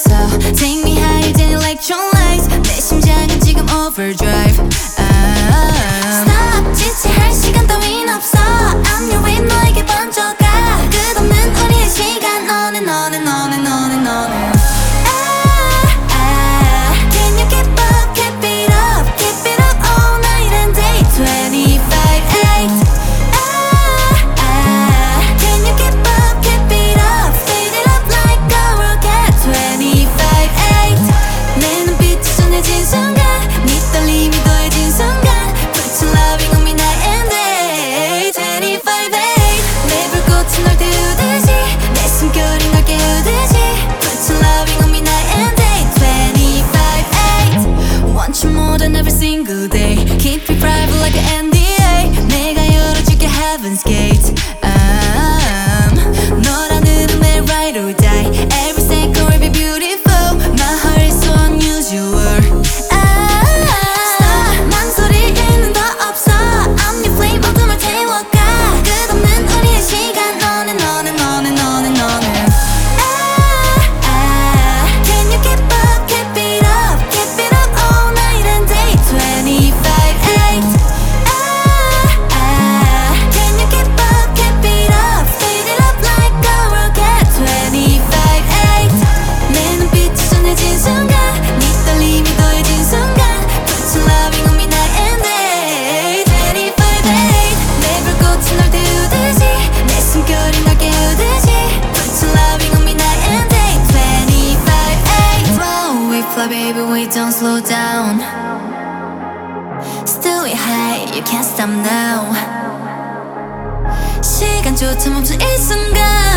So take me higher than electrolytes. 내 심장은 지금 overdrive. Stop 지체할 시간 따윈 없어. I'm your way 너에게 번져가. 끝없는 우리의 시간 on and on and on and on and on. Can you keep up, keep it up all night and day 25/8. Can you keep up, keep it up like a rocket 25/8. 내 눈빛이 전해진 순간 네 떨림이 더해진 순간 Put your loving on me night and day 25/8. 내 불꽃은 널 태우듯이 내 숨결이 널 깨우듯이 Put your loving on me night and day 25/8. Want you more than every single day. Keep it private like an NDA. 내가 열어줄게 heaven's gate. 너라는 매일 ride or die. Every second will be beautiful. My heart is so unusual. Stop 망설이는 더 없어. I'm your flame 어둠을 태워가. 끝없는 우리의 시간 on and on and on and on and on. Can you keep up, keep it up all night and day 25/8. Can you keep up, keep it up like a rocket 25/8. 내 눈빛이 전해진 순간 네 떨림이 더해진 순간 Put your loving on me night and day 25/8. 내 불꽃이 널 태우듯이 내 숨결이 널 깨우듯이 Put your loving on me night and day 25/8. Wow, we fly baby we don't slow down. Still we high, you can't stop now. 시간조차 멈춘 이 순간